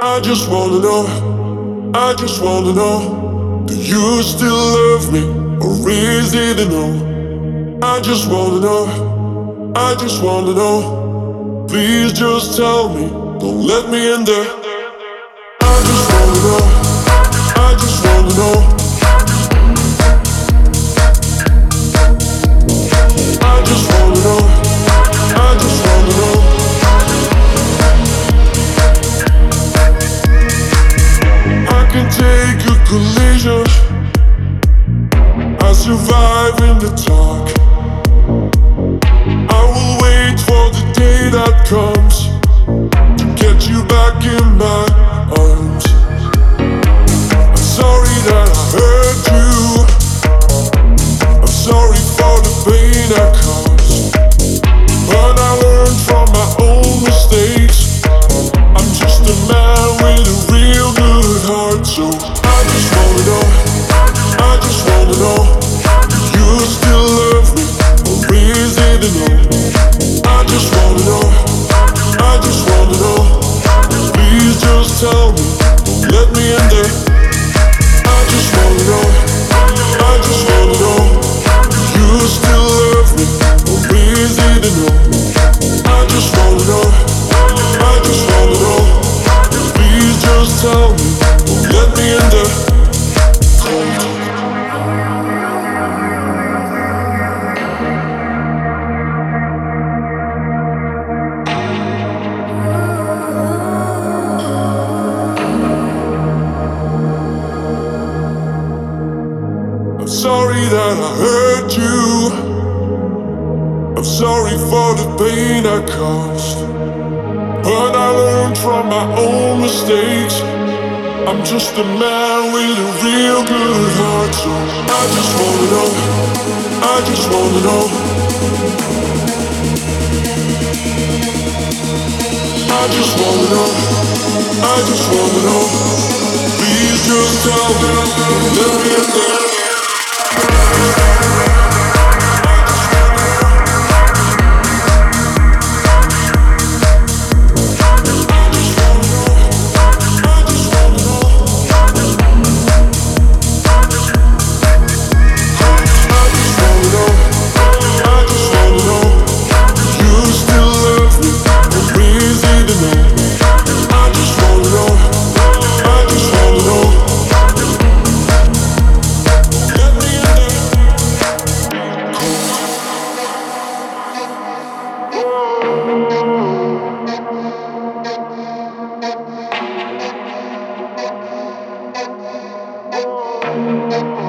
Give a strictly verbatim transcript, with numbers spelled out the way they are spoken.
I just wanna know, I just wanna know, do you still love me, or is it a no? I just wanna know, I just wanna know, please just tell me, don't let me in there. I just wanna know, I just wanna know, I just wanna know, I just wanna know. I can take a collision, I survive in the dark. I will wait for the day that comes to get you back in my arms. I'm sorry that I hurt you, I'm sorry for the pain I caused, but I learned from my own mistakes. I'm just a man with a real good heart. So I just wanna know, I just wanna know, do you still love me, or is it a no? I just wanna know, I just wanna know, please just tell me, don't let me in there. I just wanna know, I just wanna know, do you still love me, or is it a no? I just wanna know, I just wanna know, please just tell me, don't let me in there. I'm sorry that I hurt you, I'm sorry for the pain I caused, but I learned from my own mistakes. I'm just a man with a real good heart. So I just wanna know, I just wanna know, I just wanna know, I just wanna know, please just tell me, let me in there. Thank you.